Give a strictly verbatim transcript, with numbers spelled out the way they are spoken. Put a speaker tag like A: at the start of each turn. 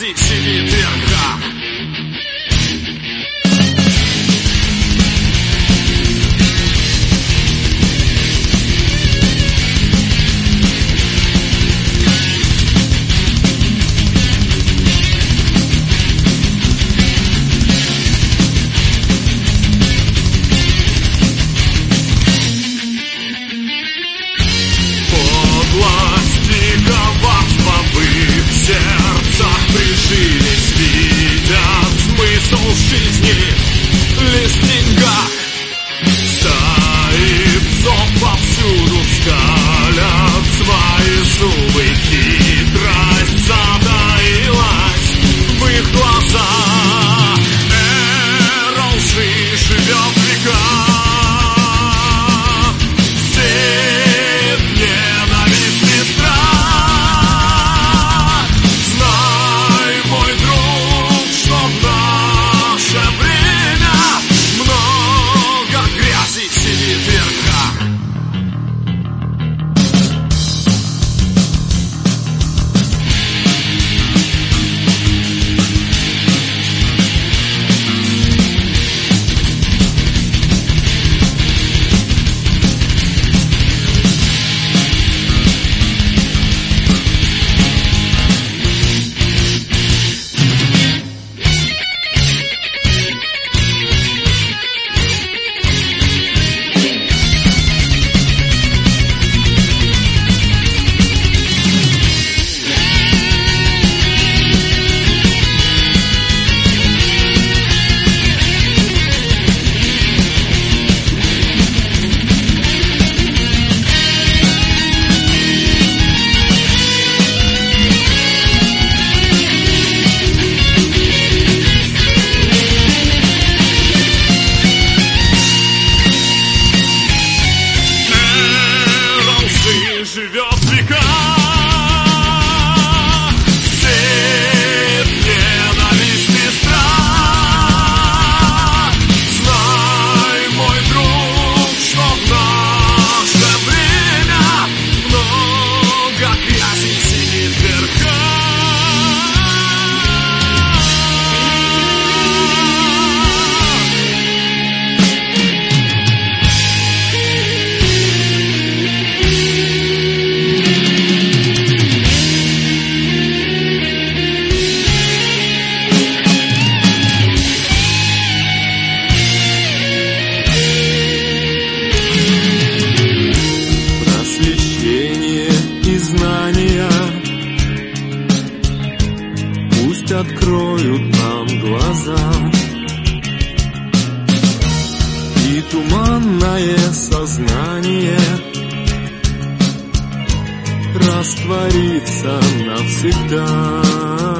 A: грязи себе верха.
B: В сердцах прижились, видят смысл жизни лишь в деньгах. Стаи псов повсюду скалят свои зубы, хитрость затаилась в их глазах. Эра лжи живет в веках. Живет в веках, сеет ненависть и страх. Знай, мой друг, что в наше время много грязи синит верха. Пусть откроют нам глаза, и туманное сознание растворится навсегда.